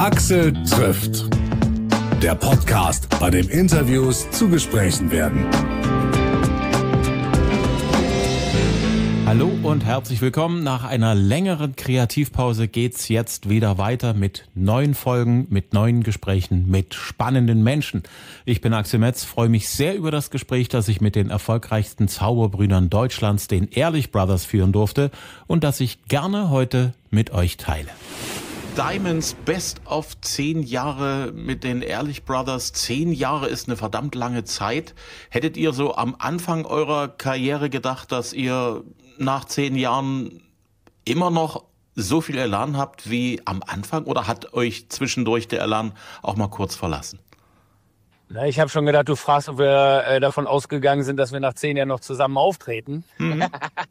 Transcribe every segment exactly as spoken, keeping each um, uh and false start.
Axel trifft. Der Podcast, bei dem Interviews zu Gesprächen werden. Hallo und herzlich willkommen. Nach einer längeren Kreativpause geht's jetzt wieder weiter mit neuen Folgen, mit neuen Gesprächen, mit spannenden Menschen. Ich bin Axel Metz, freue mich sehr über das Gespräch, das ich mit den erfolgreichsten Zauberbrüdern Deutschlands, den Ehrlich Brothers, führen durfte und das ich gerne heute mit euch teile. Diamonds Best of zehn Jahre mit den Ehrlich Brothers. Zehn Jahre ist eine verdammt lange Zeit. Hättet ihr so am Anfang eurer Karriere gedacht, dass ihr nach zehn Jahren immer noch so viel Elan habt wie am Anfang? Oder hat euch zwischendurch der Elan auch mal kurz verlassen? Na, ich habe schon gedacht, du fragst, ob wir äh, davon ausgegangen sind, dass wir nach zehn Jahren noch zusammen auftreten. Mhm.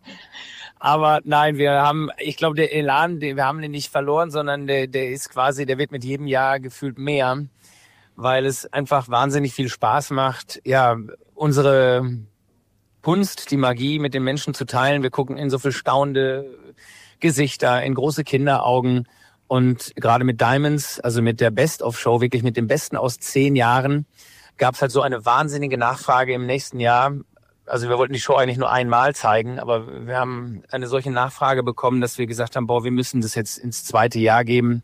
Aber nein, wir haben, ich glaube, der Elan, den, wir haben den nicht verloren, sondern der, der ist quasi, der wird mit jedem Jahr gefühlt mehr, weil es einfach wahnsinnig viel Spaß macht, ja, unsere Kunst, die Magie mit den Menschen zu teilen. Wir gucken in so viel staunende Gesichter, in große Kinderaugen und gerade mit Diamonds, also mit der Best-of-Show, wirklich mit dem Besten aus zehn Jahren, gab es halt so eine wahnsinnige Nachfrage im nächsten Jahr. Also wir wollten die Show eigentlich nur einmal zeigen, aber wir haben eine solche Nachfrage bekommen, dass wir gesagt haben, boah, wir müssen das jetzt ins zweite Jahr geben.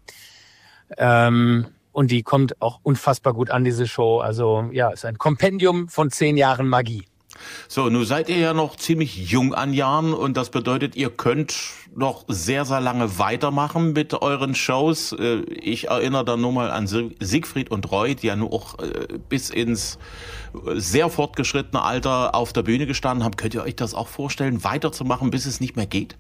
Ähm, und die kommt auch unfassbar gut an, diese Show. Also ja, es ist ein Kompendium von zehn Jahren Magie. So, nun seid ihr ja noch ziemlich jung an Jahren und das bedeutet, ihr könnt noch sehr, sehr lange weitermachen mit euren Shows. Ich erinnere da nur mal an Siegfried und Roy, die ja nur auch bis ins sehr fortgeschrittene Alter auf der Bühne gestanden haben. Könnt ihr euch das auch vorstellen, weiterzumachen, bis es nicht mehr geht?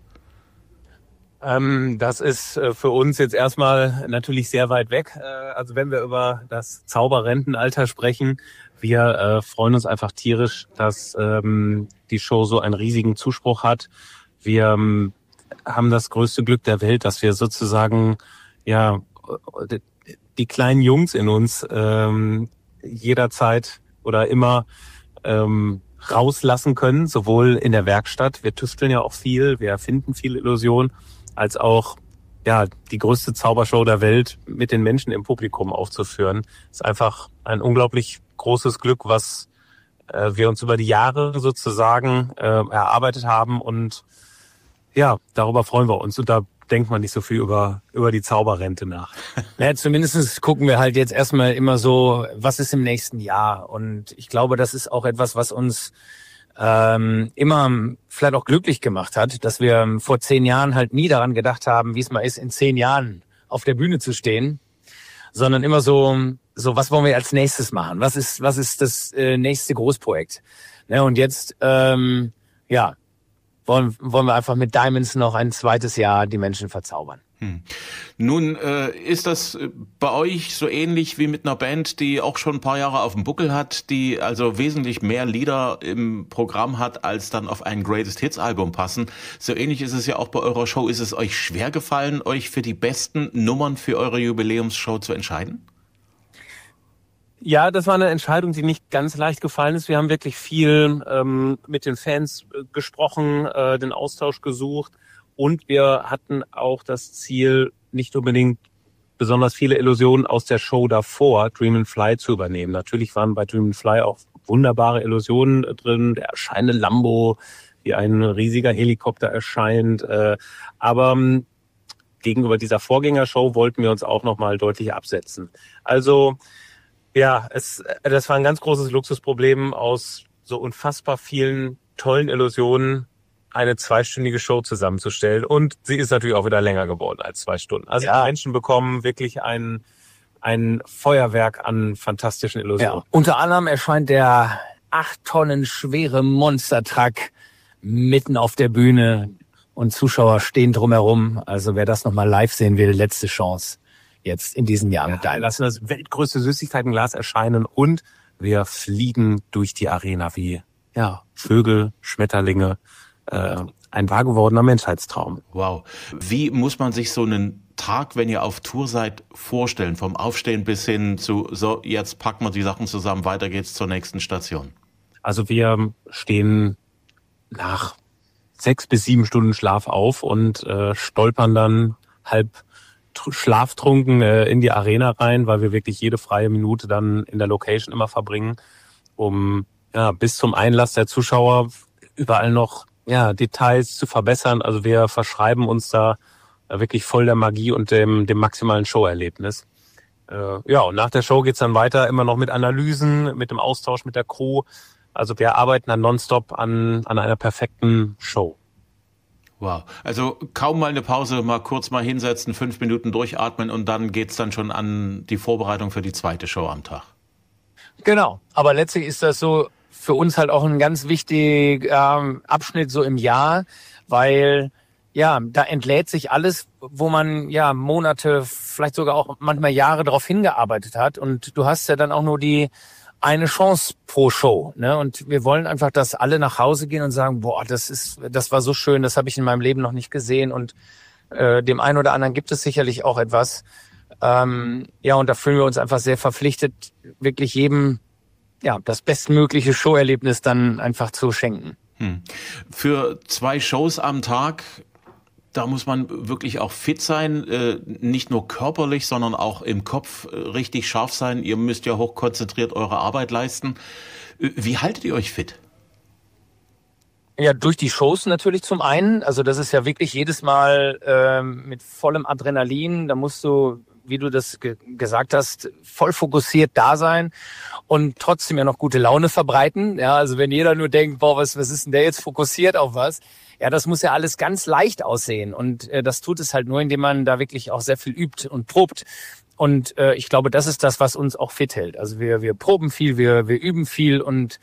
Ähm, das ist für uns jetzt erstmal natürlich sehr weit weg. Also wenn wir über das Zauberrentenalter sprechen, wir äh, freuen uns einfach tierisch, dass ähm, die Show so einen riesigen Zuspruch hat. Wir ähm, haben das größte Glück der Welt, dass wir sozusagen ja die, die kleinen Jungs in uns ähm, jederzeit oder immer ähm, rauslassen können, sowohl in der Werkstatt, wir tüfteln ja auch viel, wir erfinden viele Illusionen, als auch ja die größte Zaubershow der Welt mit den Menschen im Publikum aufzuführen. Ist einfach ein unglaublich großes Glück, was äh, wir uns über die Jahre sozusagen äh, erarbeitet haben und ja, darüber freuen wir uns und da denkt man nicht so viel über über die Zauberrente nach. Ja, zumindest gucken wir halt jetzt erstmal immer so, was ist im nächsten Jahr und ich glaube, das ist auch etwas, was uns ähm, immer vielleicht auch glücklich gemacht hat, dass wir vor zehn Jahren halt nie daran gedacht haben, wie es mal ist, in zehn Jahren auf der Bühne zu stehen, sondern immer so, so was wollen wir als nächstes machen? Was ist, was ist das äh, nächste Großprojekt? Ne, und jetzt, ähm, ja, wollen, wollen wir einfach mit Diamonds noch ein zweites Jahr die Menschen verzaubern. Hm. Nun äh, ist das bei euch so ähnlich wie mit einer Band, die auch schon ein paar Jahre auf dem Buckel hat, die also wesentlich mehr Lieder im Programm hat, als dann auf ein Greatest Hits Album passen. So ähnlich ist es ja auch bei eurer Show. Ist es euch schwer gefallen, euch für die besten Nummern für eure Jubiläumsshow zu entscheiden? Ja, das war eine Entscheidung, die nicht ganz leicht gefallen ist. Wir haben wirklich viel ähm, mit den Fans äh, gesprochen, äh, den Austausch gesucht und wir hatten auch das Ziel, nicht unbedingt besonders viele Illusionen aus der Show davor, Dream and Fly, zu übernehmen. Natürlich waren bei Dream and Fly auch wunderbare Illusionen drin, der erscheinende Lambo, wie ein riesiger Helikopter erscheint, äh, aber ähm, gegenüber dieser Vorgängershow wollten wir uns auch nochmal deutlich absetzen. Also ja, es, das war ein ganz großes Luxusproblem, aus so unfassbar vielen tollen Illusionen eine zweistündige Show zusammenzustellen. Und sie ist natürlich auch wieder länger geworden als zwei Stunden. Also ja. Die Menschen bekommen wirklich ein, ein Feuerwerk an fantastischen Illusionen. Ja. Unter anderem erscheint der acht Tonnen schwere Monstertruck mitten auf der Bühne und Zuschauer stehen drumherum. Also wer das nochmal live sehen will, letzte Chance. Jetzt in diesem Jahr. Ja, wir lassen das weltgrößte Süßigkeitenglas erscheinen und wir fliegen durch die Arena wie ja Vögel, Schmetterlinge. Äh, ein wahr gewordener Menschheitstraum. Wow. Wie muss man sich so einen Tag, wenn ihr auf Tour seid, vorstellen? Vom Aufstehen bis hin zu, so, jetzt packen wir die Sachen zusammen, weiter geht's zur nächsten Station. Also wir stehen nach sechs bis sieben Stunden Schlaf auf und äh, stolpern dann halb tr- schlaftrunken äh, in die Arena rein, weil wir wirklich jede freie Minute dann in der Location immer verbringen, um ja bis zum Einlass der Zuschauer überall noch ja Details zu verbessern. Also wir verschreiben uns da äh, wirklich voll der Magie und dem dem maximalen Showerlebnis. Äh, ja, und nach der Show geht's dann weiter, immer noch mit Analysen, mit dem Austausch mit der Crew. Also wir arbeiten dann nonstop an an einer perfekten Show. Wow. Also kaum mal eine Pause, mal kurz mal hinsetzen, fünf Minuten durchatmen und dann geht's dann schon an die Vorbereitung für die zweite Show am Tag. Genau. Aber letztlich ist das so für uns halt auch ein ganz wichtiger ähm, Abschnitt so im Jahr, weil ja, da entlädt sich alles, wo man ja Monate, vielleicht sogar auch manchmal Jahre darauf hingearbeitet hat. Und du hast ja dann auch nur die eine Chance pro Show, ne? Und wir wollen einfach, dass alle nach Hause gehen und sagen, boah, das ist, das war so schön, das habe ich in meinem Leben noch nicht gesehen. Und äh, dem einen oder anderen gibt es sicherlich auch etwas. Ähm, ja, und da fühlen wir uns einfach sehr verpflichtet, wirklich jedem ja das bestmögliche Showerlebnis dann einfach zu schenken. Hm. Für zwei Shows am Tag, da muss man wirklich auch fit sein, äh, nicht nur körperlich, sondern auch im Kopf äh, richtig scharf sein. Ihr müsst ja hochkonzentriert eure Arbeit leisten. Äh, wie haltet ihr euch fit? Ja, durch die Shows natürlich zum einen. Also das ist ja wirklich jedes Mal ähm, mit vollem Adrenalin. Da musst du, wie du das ge- gesagt hast, voll fokussiert da sein und trotzdem ja noch gute Laune verbreiten. Ja, also wenn jeder nur denkt, boah, was, was ist denn der jetzt fokussiert auf was? Ja, das muss ja alles ganz leicht aussehen. Und äh, das tut es halt nur, indem man da wirklich auch sehr viel übt und probt. Und äh, ich glaube, das ist das, was uns auch fit hält. Also wir, wir proben viel, wir, wir üben viel und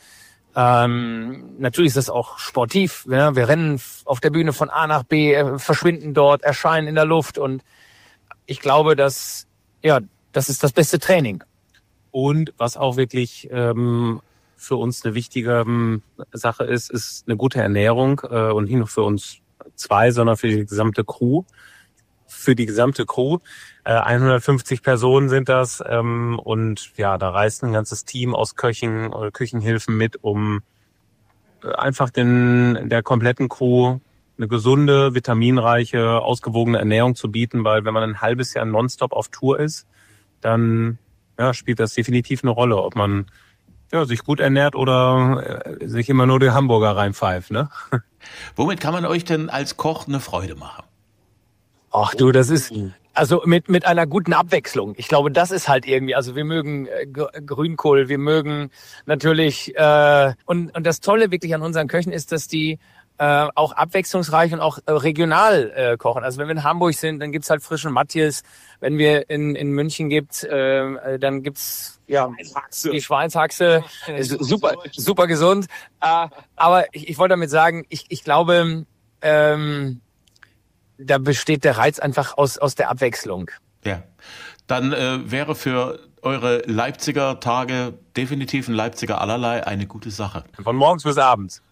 ähm, natürlich ist das auch sportiv. Ja? Wir rennen auf der Bühne von A nach B, äh, verschwinden dort, erscheinen in der Luft. Und ich glaube, dass ja, das ist das beste Training. Und was auch wirklich ähm, für uns eine wichtige ähm, Sache ist, ist eine gute Ernährung äh, und nicht nur für uns zwei, sondern für die gesamte Crew. Für die gesamte Crew. Äh, hundertfünfzig Personen sind das ähm, und ja, da reist ein ganzes Team aus Köchen oder Küchenhilfen mit, um äh, einfach den der kompletten Crew eine gesunde, vitaminreiche, ausgewogene Ernährung zu bieten, weil wenn man ein halbes Jahr nonstop auf Tour ist, dann ja, spielt das definitiv eine Rolle, ob man ja, sich gut ernährt oder äh, sich immer nur die Hamburger reinpfeift, ne? Womit kann man euch denn als Koch eine Freude machen? Ach du, das ist also mit mit einer guten Abwechslung. Ich glaube, das ist halt irgendwie. Also wir mögen äh, G- Grünkohl, wir mögen natürlich äh, und und das Tolle wirklich an unseren Köchen ist, dass die äh, auch abwechslungsreich und auch äh, regional äh, kochen. Also wenn wir in Hamburg sind, dann gibt's halt frischen Matthias. Wenn wir in in München gibt, äh, dann gibt's ja Schweinshaxe. die Schweinshaxe. Ist super super gesund. Äh, aber ich, ich wollte damit sagen, ich ich glaube. Ähm, Da besteht der Reiz einfach aus aus der Abwechslung. Ja, dann äh, wäre für eure Leipziger Tage definitiv ein Leipziger Allerlei eine gute Sache. Von morgens bis abends.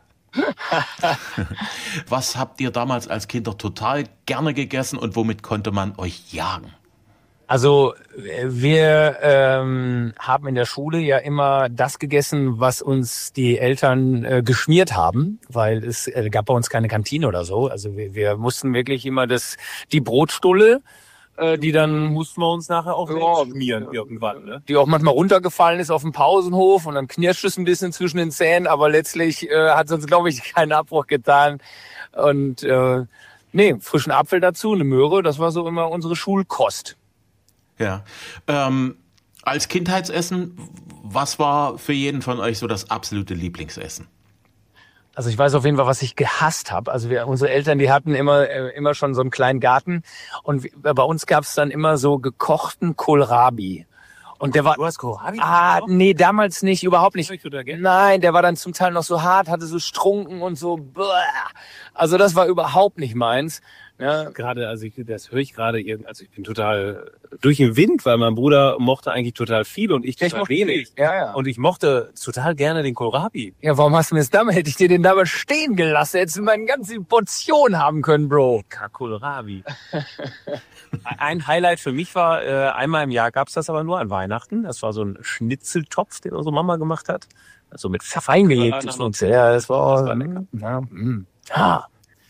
Was habt ihr damals als Kinder total gerne gegessen und womit konnte man euch jagen? Also wir ähm, haben in der Schule ja immer das gegessen, was uns die Eltern äh, geschmiert haben, weil es äh, gab bei uns keine Kantine oder so. Also wir, wir mussten wirklich immer das die Brotstulle, äh, die dann Mussten wir uns nachher auch Ja, schmieren irgendwann, ne? die auch manchmal runtergefallen ist auf dem Pausenhof und dann knirscht es ein bisschen zwischen den Zähnen, aber letztlich äh, hat es uns, glaube ich, keinen Abbruch getan. Und äh, nee, frischen Apfel dazu, eine Möhre, das war so immer unsere Schulkost. Ja. Ähm, als Kindheitsessen, was war für jeden von euch so das absolute Lieblingsessen? Also ich weiß auf jeden Fall, was ich gehasst habe. Also wir, unsere Eltern, die hatten immer äh, immer schon so einen kleinen Garten und wir, bei uns gab es dann immer so gekochten Kohlrabi. Und der war Du hast Kohlrabi? ah nee, damals nicht, überhaupt nicht. Ich total gerne. Nein, der war dann zum Teil noch so hart, hatte so Strunken und so. Bäh. Also das war überhaupt nicht meins. Ja, Gerade, also ich, das höre ich gerade, irgend- also ich bin total durch den Wind, weil mein Bruder mochte eigentlich total viel und ich ich total mochte wenig. Ja, ja. Und ich mochte total gerne den Kohlrabi. Ja, warum hast du mir das damals? Hätte ich dir den damals stehen gelassen, hättest du meine ganze Portion haben können, Bro. Kohlrabi. Ein Highlight für mich war, äh, einmal im Jahr gab's das aber nur an Weihnachten. Das war so ein Schnitzeltopf, den unsere Mama gemacht hat. Also mit Pfeffer. Feingelegtes Ja, Schnitzel. Ja, das war, Das war lecker. ja, mm. ja. Bei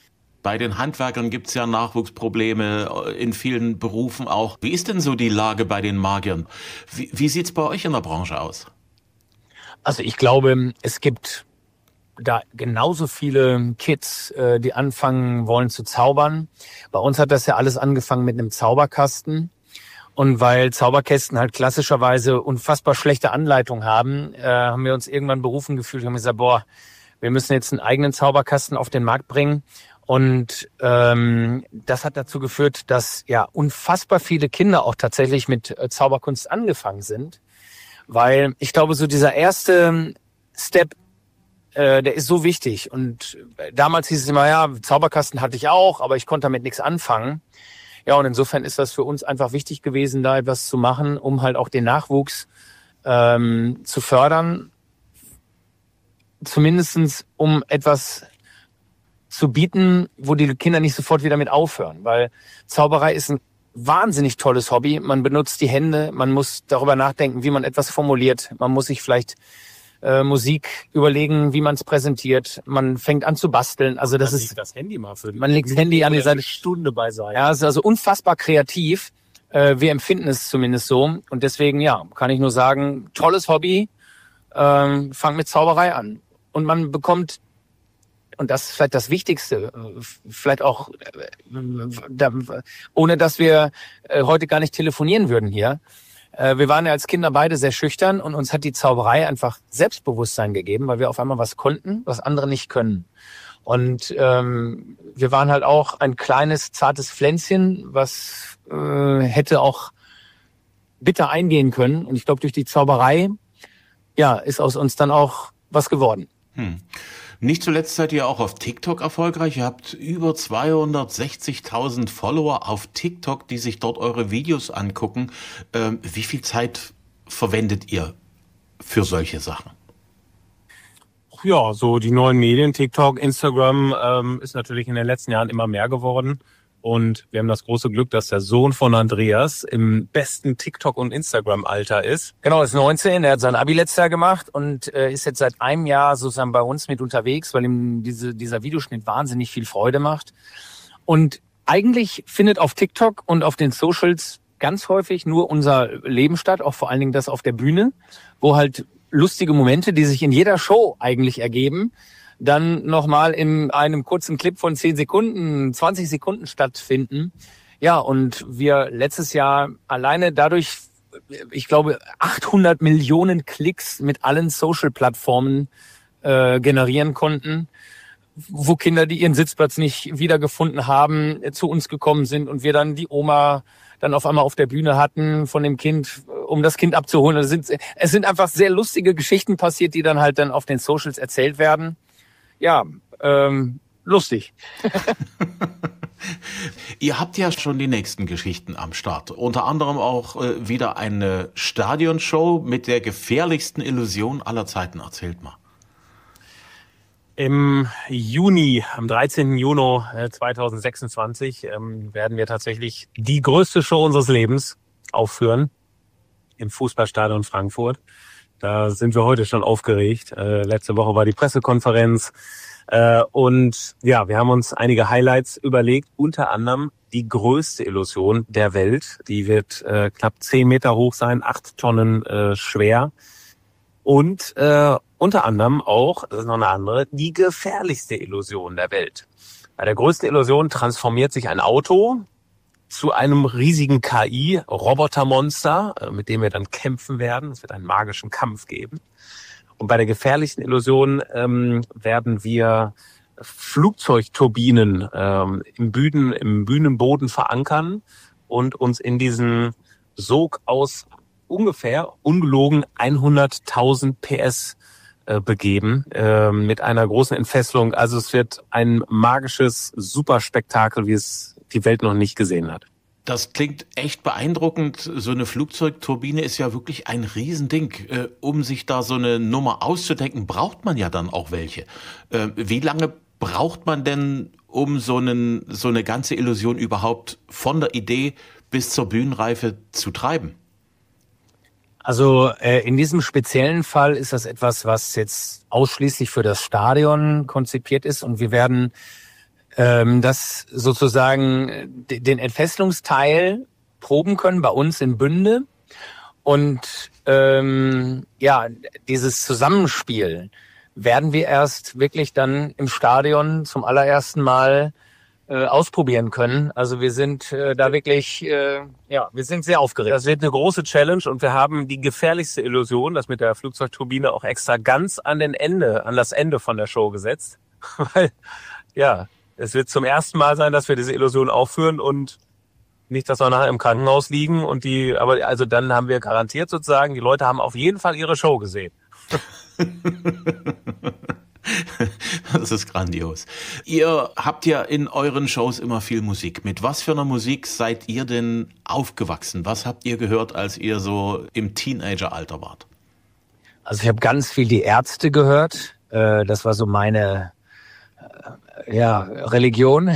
Bei den Handwerkern gibt's ja Nachwuchsprobleme, in vielen Berufen auch. Wie ist denn so die Lage bei den Magiern? Wie, wie sieht's bei euch in der Branche aus? Also ich glaube, es gibt da genauso viele Kids, äh, die anfangen wollen zu zaubern. Bei uns hat das ja alles angefangen mit einem Zauberkasten. Und weil Zauberkästen halt klassischerweise unfassbar schlechte Anleitung haben, äh, haben wir uns irgendwann berufen gefühlt und haben gesagt, boah, wir müssen jetzt einen eigenen Zauberkasten auf den Markt bringen. Und ähm, das hat dazu geführt, dass ja unfassbar viele Kinder auch tatsächlich mit äh, Zauberkunst angefangen sind. Weil ich glaube, so dieser erste Step, äh, der ist so wichtig. Und damals hieß es immer, ja, Zauberkasten hatte ich auch, aber ich konnte damit nichts anfangen. Ja, und insofern ist das für uns einfach wichtig gewesen, da etwas zu machen, um halt auch den Nachwuchs ähm, zu fördern. Zumindestens um etwas zu bieten, wo die Kinder nicht sofort wieder mit aufhören. Weil Zauberei ist ein wahnsinnig tolles Hobby. Man benutzt die Hände, man muss darüber nachdenken, wie man etwas formuliert. Man muss sich vielleicht äh, Musik überlegen, wie man es präsentiert. Man fängt an zu basteln. Also das man ist legt das Handy mal für man legt das Handy an die Seite. Stunde beiseite. Ja, es ist also unfassbar kreativ. Äh, wir empfinden es zumindest so. Und deswegen, ja, kann ich nur sagen, tolles Hobby. Ähm, fang mit Zauberei an. Und man bekommt, und das ist vielleicht das Wichtigste, vielleicht auch, ohne dass wir heute gar nicht telefonieren würden hier. Wir waren ja als Kinder beide sehr schüchtern und uns hat die Zauberei einfach Selbstbewusstsein gegeben, weil wir auf einmal was konnten, was andere nicht können. Und ähm, wir waren halt auch ein kleines, zartes Pflänzchen, was äh, hätte auch bitter eingehen können. Und ich glaube, durch die Zauberei, ja, ist aus uns dann auch was geworden. Hm. Nicht zuletzt seid ihr auch auf TikTok erfolgreich. Ihr habt über zweihundertsechzigtausend Follower auf TikTok, die sich dort eure Videos angucken. Ähm, wie viel Zeit verwendet ihr für solche Sachen? Ja, so die neuen Medien, TikTok, Instagram, ähm, ist natürlich in den letzten Jahren immer mehr geworden. Und wir haben das große Glück, dass der Sohn von Andreas im besten TikTok- und Instagram-Alter ist. Genau, ist neunzehn, er hat sein Abi letztes Jahr gemacht und äh, ist jetzt seit einem Jahr sozusagen bei uns mit unterwegs, weil ihm diese, dieser Videoschnitt wahnsinnig viel Freude macht. Und eigentlich findet auf TikTok und auf den Socials ganz häufig nur unser Leben statt, auch vor allen Dingen das auf der Bühne, wo halt lustige Momente, die sich in jeder Show eigentlich ergeben, dann nochmal in einem kurzen Clip von zehn Sekunden, zwanzig Sekunden stattfinden. Ja, und wir letztes Jahr alleine dadurch, ich glaube, achthundert Millionen Klicks mit allen Social-Plattformen äh, generieren konnten, wo Kinder, die ihren Sitzplatz nicht wiedergefunden haben, zu uns gekommen sind und wir dann die Oma dann auf einmal auf der Bühne hatten von dem Kind, um das Kind abzuholen. Es sind, es sind einfach sehr lustige Geschichten passiert, die dann halt dann auf den Socials erzählt werden. Ja, ähm, lustig. Ihr habt ja schon die nächsten Geschichten am Start. Unter anderem auch äh, wieder eine Stadionshow mit der gefährlichsten Illusion aller Zeiten. Erzählt mal. Im Juni, am dreizehnten Juni zweitausendsechsundzwanzig, ähm, werden wir tatsächlich die größte Show unseres Lebens aufführen im Fußballstadion Frankfurt. Da sind wir heute schon aufgeregt. Äh, letzte Woche war die Pressekonferenz. Äh, und ja, wir haben uns einige Highlights überlegt. Unter anderem die größte Illusion der Welt. Die wird äh, knapp zehn Meter hoch sein, acht Tonnen äh, schwer. Und äh, unter anderem auch, das ist noch eine andere, die gefährlichste Illusion der Welt. Bei der größten Illusion transformiert sich ein Auto zu einem riesigen K I-Robotermonster, mit dem wir dann kämpfen werden. Es wird einen magischen Kampf geben. Und bei der gefährlichen Illusion ähm, werden wir Flugzeugturbinen ähm, im, Bühnen, im Bühnenboden verankern und uns in diesen Sog aus ungefähr, ungelogen, hunderttausend P S äh, begeben, äh, mit einer großen Entfesselung. Also es wird ein magisches Superspektakel, wie es die Welt noch nicht gesehen hat. Das klingt echt beeindruckend. So eine Flugzeugturbine ist ja wirklich ein Riesending. Äh, um sich da so eine Nummer auszudenken, braucht man ja dann auch welche. Äh, wie lange braucht man denn, um so, einen, so eine ganze Illusion überhaupt von der Idee bis zur Bühnenreife zu treiben? Also äh, in diesem speziellen Fall ist das etwas, was jetzt ausschließlich für das Stadion konzipiert ist und wir werden ähm, dass sozusagen den Entfesselungsteil proben können bei uns in Bünde und ähm, ja, dieses Zusammenspiel werden wir erst wirklich dann im Stadion zum allerersten Mal äh, ausprobieren können. Also wir sind äh, da wirklich, äh, ja, wir sind sehr aufgeregt. Das wird eine große Challenge und wir haben die gefährlichste Illusion, das mit der Flugzeugturbine, auch extra ganz an den Ende, an das Ende von der Show gesetzt. Weil, ja, es wird zum ersten Mal sein, dass wir diese Illusion aufführen und nicht, dass wir nachher im Krankenhaus liegen und die, aber also dann haben wir garantiert sozusagen, die Leute haben auf jeden Fall ihre Show gesehen. Das ist grandios. Ihr habt ja in euren Shows immer viel Musik. Mit was für einer Musik seid ihr denn aufgewachsen? Was habt ihr gehört, als ihr so im Teenageralter wart? Also ich habe ganz viel die Ärzte gehört. Das war so meine ja, Religion.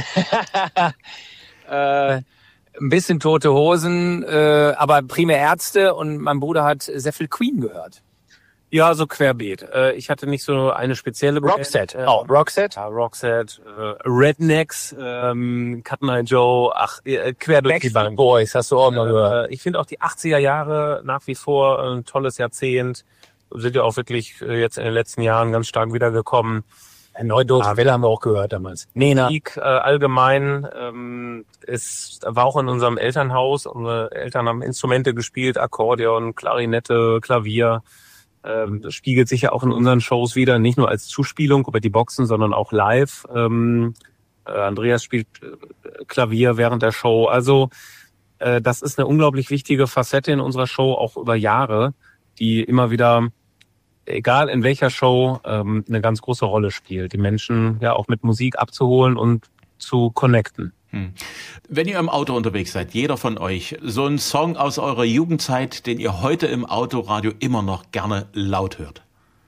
Ein bisschen Tote Hosen, aber primär Ärzte, und mein Bruder hat sehr viel Queen gehört. Ja, so querbeet. Ich hatte nicht so eine spezielle Band. Roxette. Oh, Roxette? Ja, Roxette, äh, Rednecks, ähm, Cotton Eye Joe, ach, äh, quer durch die Bank. Boys, hast du auch noch gehört. Äh, ich finde auch die achtziger Jahre nach wie vor ein tolles Jahrzehnt. Sind ja auch wirklich äh, jetzt in den letzten Jahren ganz stark wiedergekommen. Neudeutsche Welle haben wir auch gehört damals. Nena. Musik äh, allgemein ähm, ist, war auch in unserem Elternhaus. Unsere Eltern haben Instrumente gespielt, Akkordeon, Klarinette, Klavier. Ähm, das spiegelt sich ja auch in unseren Shows wieder, nicht nur als Zuspielung über die Boxen, sondern auch live. Ähm, äh, Andreas spielt äh, Klavier während der Show. Also äh, das ist eine unglaublich wichtige Facette in unserer Show, auch über Jahre, die immer wieder, egal in welcher Show, ähm, eine ganz große Rolle spielt, die Menschen ja auch mit Musik abzuholen und zu connecten. Hm. Wenn ihr im Auto unterwegs seid, jeder von euch, so ein Song aus eurer Jugendzeit, den ihr heute im Autoradio immer noch gerne laut hört.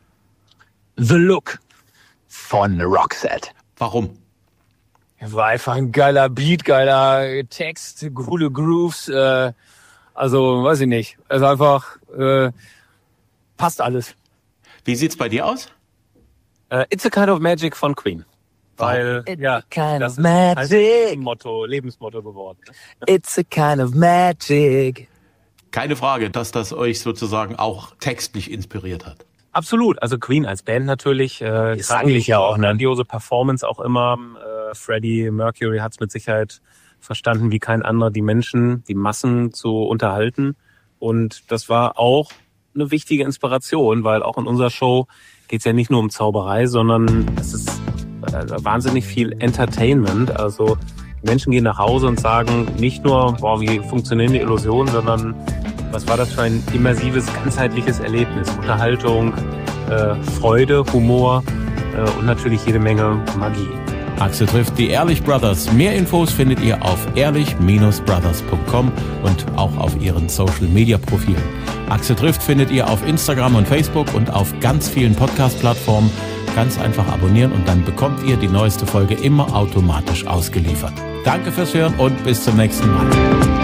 The Look von Roxette. Warum? War einfach ein geiler Beat, geiler Text, coole Grooves, äh, also weiß ich nicht. Also einfach äh, passt alles. Wie sieht's bei dir aus? Uh, It's a Kind of Magic von Queen. Weil, It's ja, a kind das of magic. ist Motto, Lebensmotto geworden. It's a kind of magic. Keine Frage, dass das euch sozusagen auch textlich inspiriert hat. Absolut, also Queen als Band natürlich. Äh, ist eigentlich ja auch eine grandiose Performance auch immer. Äh, Freddie Mercury hat es mit Sicherheit verstanden, wie kein anderer, die Menschen, die Massen zu unterhalten. Und das war auch eine wichtige Inspiration, weil auch in unserer Show geht es ja nicht nur um Zauberei, sondern es ist äh, wahnsinnig viel Entertainment. Also Menschen gehen nach Hause und sagen nicht nur, boah, wie funktionieren die Illusionen, sondern was war das für ein immersives, ganzheitliches Erlebnis? Unterhaltung, äh, Freude, Humor äh, und natürlich jede Menge Magie. Axel trifft die Ehrlich Brothers. Mehr Infos findet ihr auf ehrlich Bindestrich brothers punkt com und auch auf ihren Social-Media-Profilen. Axel trifft findet ihr auf Instagram und Facebook und auf ganz vielen Podcast-Plattformen. Ganz einfach abonnieren und dann bekommt ihr die neueste Folge immer automatisch ausgeliefert. Danke fürs Hören und bis zum nächsten Mal.